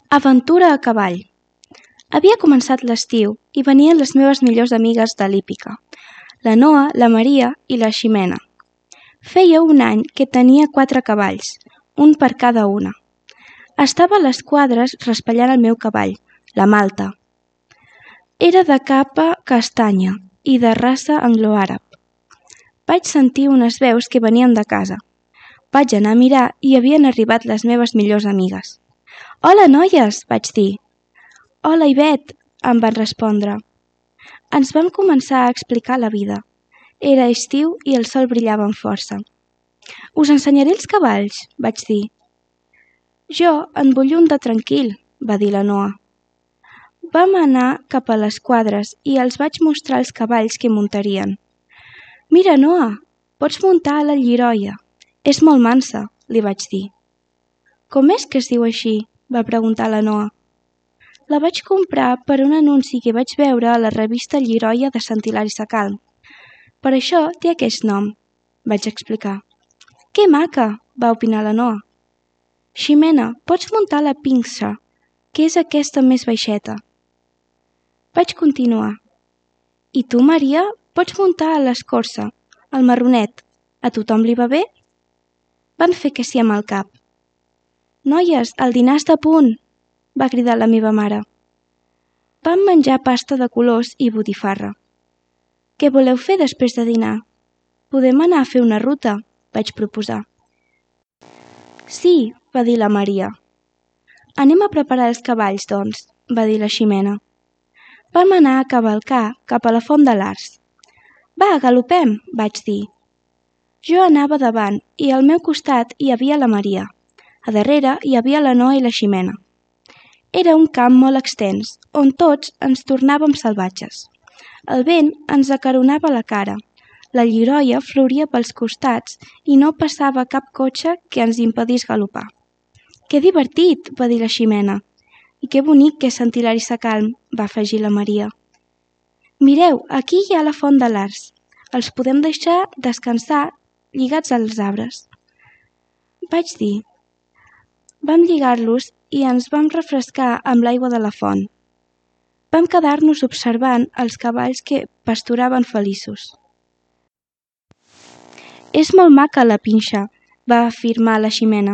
Aventura a cavall. Havia començat l'estiu i venien les meves millors amigues de l'hípica, la Noa, la Maria i la Ximena. Feia un any que tenia 4 cavalls, un per cada una. Estava a les quadres raspallant el meu cavall, la Malta. Era de capa castanya i de raça anglo-àrab. Vaig sentir unes veus que venien de casa. Vaig anar a mirar i havien arribat les meves millors amigues. «Hola, noies!», vaig dir. «Hola, Ivet!», em van respondre. Ens vam començar a explicar la vida. Era estiu i el sol brillava amb força. «Us ensenyaré els cavalls», vaig dir. «Jo en vull un de tranquil», va dir la Noa. Vam anar cap a les quadres i els vaig mostrar els cavalls que muntarien. «Mira, Noa, pots muntar a la lliroia. És molt mansa», li vaig dir. «Com és que es diu així?», va preguntar la Noa. «La vaig comprar per un anunci que vaig veure a la revista Lliroia de Sant Hilari Sacalm. Per això té aquest nom», vaig explicar. «Que maca!», va opinar la Noa. «Ximena, pots muntar la pinça, que és aquesta més baixeta». Vaig continuar. «I tu, Maria, pots muntar a l'escorça, el marronet. A tothom li va bé?» Van fer que sí amb el cap. «Noies, el dinar està a punt!», va cridar la meva mare. Vam menjar pasta de colors i botifarra. «Què voleu fer després de dinar? Podem anar a fer una ruta», vaig proposar. «Sí», va dir la Maria. «Anem a preparar els cavalls, doncs», va dir la Ximena. Vam anar a cavalcar cap a la Font de l'Arç. «Va, galopem», vaig dir. Jo anava davant i al meu costat hi havia la Maria. A darrere hi havia la Noa i la Ximena. Era un camp molt extens, on tots ens tornàvem salvatges. El vent ens acaronava la cara, la lliroia floria pels costats i no passava cap cotxe que ens impedís galopar. «Que divertit!», va dir la Ximena. «I que bonic que és Sant Hilari Sacalm», va afegir la Maria. «Mireu, aquí hi ha la Font de l'Arç. Els podem deixar descansar lligats als arbres», vaig dir. Vam lligar-los i ens vam refrescar amb l'aigua de la font. Vam quedar-nos observant els cavalls que pasturaven feliços. «És molt maca la pinxa», va afirmar la Ximena.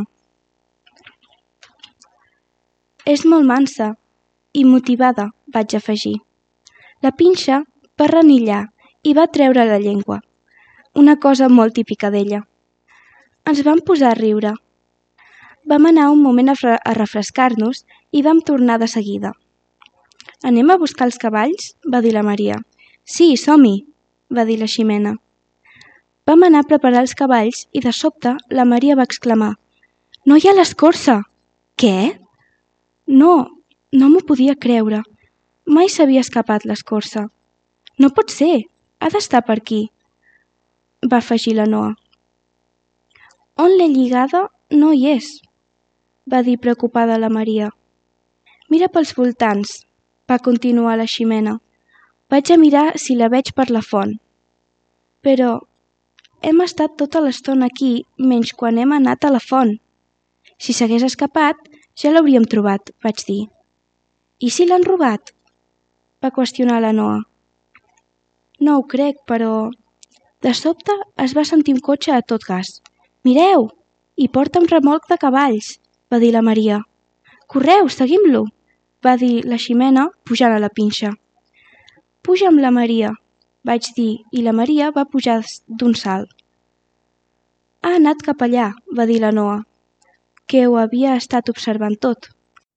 «És molt mansa i motivada», vaig afegir. La pinxa va renillar i va treure la llengua, una cosa molt típica d'ella. Ens vam posar a riure. Vam anar un moment a refrescar-nos i vam tornar de seguida. «Anem a buscar els cavalls?», va dir la Maria. «Sí, som-hi», va dir la Ximena. Vam anar a preparar els cavalls i de sobte la Maria va exclamar: «No hi ha l'escorça!». «Què?». «No, no m'ho podia creure. Mai s'havia escapat l'escorça». «No pot ser, ha d'estar per aquí», va afegir la Noa. «On l'he lligada no hi és», va dir preocupada la Maria. «Mira pels voltants», va continuar la Ximena. «Vaig a mirar si la veig per la font». «Però hem estat tota l'estona aquí menys quan hem anat a la font. Si s'hagués escapat, ja l'hauríem trobat», vaig dir. «I si l'han robat?», va qüestionar la Noa. «No ho crec, però...» De sobte es va sentir un cotxe a tot gas. «Mireu! Hi porta un remolc de cavalls», va dir la Maria. «Correu, seguim-lo», va dir la Ximena pujant a la pinxa. «Puja amb la Maria», vaig dir, i la Maria va pujar d'un salt. «Ha anat cap allà», va dir la Noa, que ho havia estat observant tot.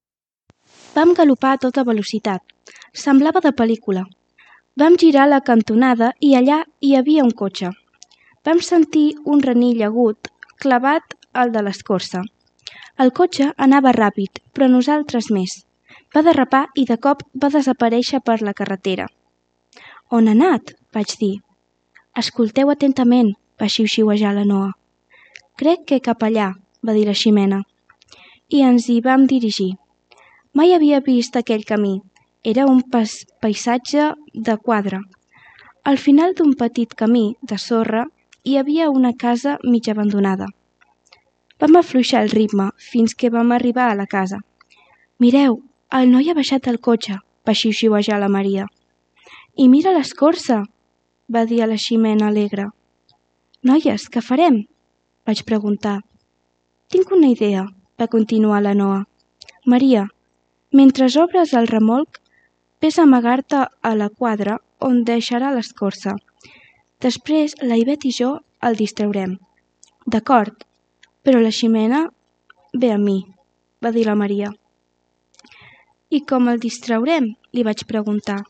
Vam galopar a tota velocitat. Semblava de pel·lícula. Vam girar la cantonada i allà hi havia un cotxe. Vam sentir un renill agut clavat al de l'escorça. El cotxe anava ràpid, però nosaltres més. Va derrapar i de cop va desaparèixer per la carretera. «On ha anat?», vaig dir. «Escolteu atentament», va xiuxiuejar la Noa. «Crec que cap allà», va dir la Ximena. I ens hi vam dirigir. Mai havia vist aquell camí. Era un paisatge de quadre. Al final d'un petit camí de sorra hi havia una casa mig abandonada. Vam afluixar el ritme fins que vam arribar a la casa. Mireu, el noi ha baixat el cotxe, va xiuxiuejar la Maria. I mira l'escorça, va dir a la Ximena alegre. Noies, què farem? Vaig preguntar. Tinc una idea, va continuar la Noa. Maria, mentre obres el remolc, ves a amagar-te a la quadra on deixarà l'escorça. Després la Ivet i jo el distraurem. D'acord, però la Ximena ve a mi, va dir la Maria. I com el distraurem? Li vaig preguntar.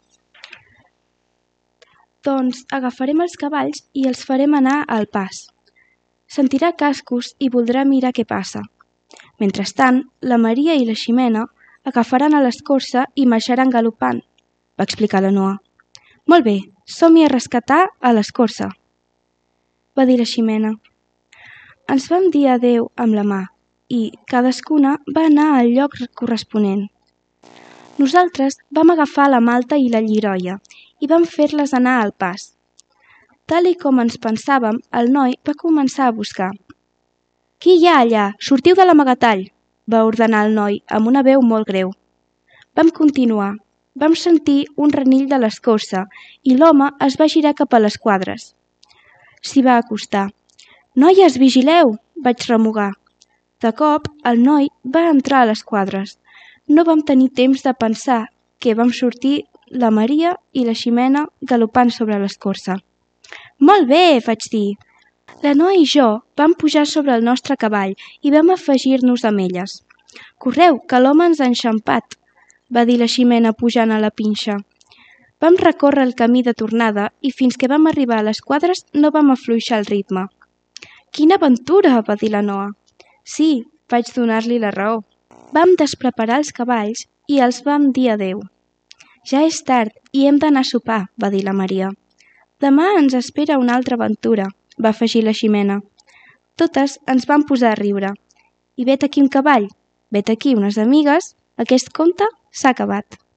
Doncs agafarem els cavalls i els farem anar al pas. Sentirà cascos i voldrà mirar què passa. Mentrestant, la Maria i la Ximena agafaran a l'escorça i marxaran galopant, va explicar la Noa. Molt bé, som-hi a rescatar a l'escorça, va dir la Ximena. Ens vam dir adeu amb la mà i cadascuna va anar al lloc corresponent. Nosaltres vam agafar la Malta i la Lliroia i vam fer-les anar al pas. Tal i com ens pensàvem, el noi va començar a buscar. Qui hi ha allà? Sortiu de l'amagatall, va ordenar el noi amb una veu molt greu. Vam continuar. Vam sentir un renill de l'escorça i l'home es va girar cap a les quadres. S'hi va acostar. Noies, vigileu, vaig remugar. De cop, el noi va entrar a les quadres. No vam tenir temps de pensar que vam sortir la Maria i la Ximena galopant sobre l'escorça. Molt bé, vaig dir. La Noa i jo vam pujar sobre el nostre cavall i vam afegir-nos amb elles. Correu, que l'home ens ha enxampat, va dir la Ximena pujant a la pinxa. Vam recórrer el camí de tornada i fins que vam arribar a les quadres no vam afluixar el ritme. Quina aventura, va dir la Noa. Sí, vaig donar-li la raó. Vam despreparar els cavalls i els vam dir adeu. Ja és tard i hem d'anar a sopar, va dir la Maria. Demà ens espera una altra aventura, va afegir la Ximena. Totes ens vam posar a riure. I vet aquí un cavall, vet aquí unes amigues, aquest conte s'ha acabat.